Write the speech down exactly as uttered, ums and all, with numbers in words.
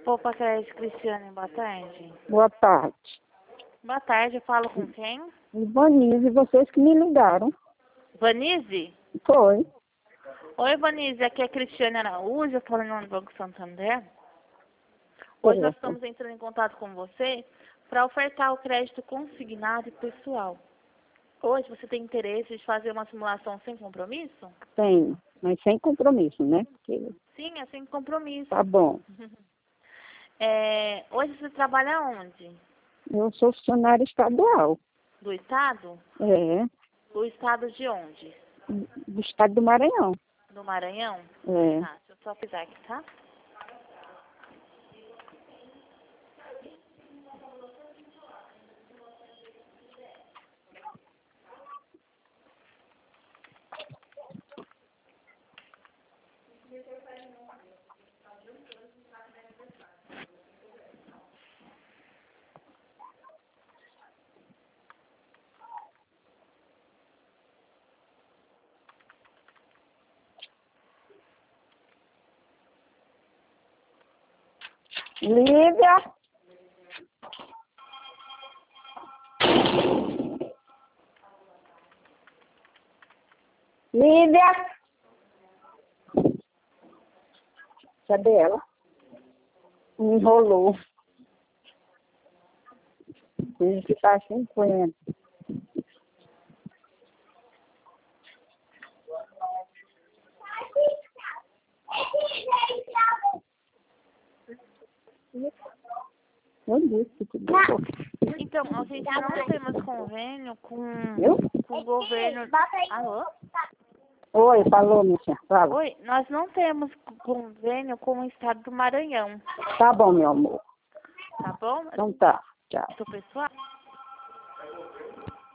Opa, Crédito Cristiane, boa tarde. Boa tarde. Boa tarde, eu falo com quem? Vanise, vocês que me ligaram. Vanise? Foi. Oi, Vanise, aqui é a Cristiane Araújo, eu falo em nome do Banco Santander. Hoje nós estamos entrando em contato com você para ofertar o crédito consignado e pessoal. Hoje você tem interesse de fazer uma simulação sem compromisso? Tenho, mas sem compromisso, né? Porque... Sim, é sem compromisso. Tá bom. É, hoje você trabalha onde? Eu sou funcionária estadual. Do estado? É. Do estado de onde? Do estado do Maranhão. Do Maranhão? É. Tá, deixa eu só pisar aqui, tá? Lívia! Lívia! Cadê ela? Enrolou. Diz que tá cinquenta. Eu disse que deu. Então, a gente não temos convênio com, Eu? com o governo... Alô? Oi, falou, minha senhora. Fala. Oi, nós não temos convênio com o estado do Maranhão, Tá bom, meu amor. tá bom? Então tá. Tchau. Do pessoal?